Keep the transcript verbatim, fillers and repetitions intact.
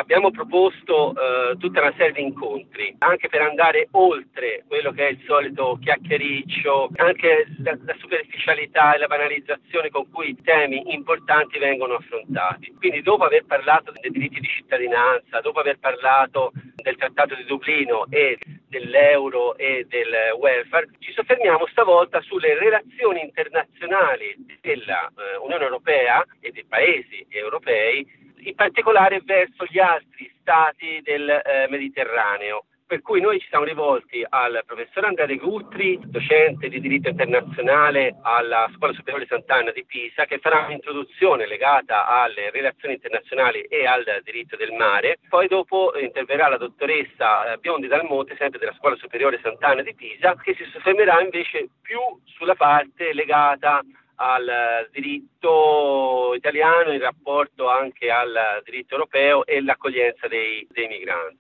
abbiamo proposto eh, tutta una serie di incontri, anche per andare oltre quello che è il solito chiacchiericcio, anche la, la superficialità e la banalizzazione con cui temi importanti vengono affrontati. Quindi dopo aver parlato dei diritti di cittadinanza, dopo aver parlato del Trattato di Dublino e dell'euro e del welfare, ci soffermiamo stavolta sulle relazioni internazionali dell'Unione Europea e dei paesi europei, in particolare verso gli altri stati del eh, Mediterraneo. Per cui noi ci siamo rivolti al professor Andrea De Guttri, docente di diritto internazionale alla Scuola Superiore Sant'Anna di Pisa, che farà un'introduzione legata alle relazioni internazionali e al diritto del mare. Poi dopo interverrà la dottoressa Biondi Dalmonte, sempre della Scuola Superiore Sant'Anna di Pisa, che si soffermerà invece più sulla parte legata al diritto italiano in rapporto anche al diritto europeo e l'accoglienza dei, dei migranti.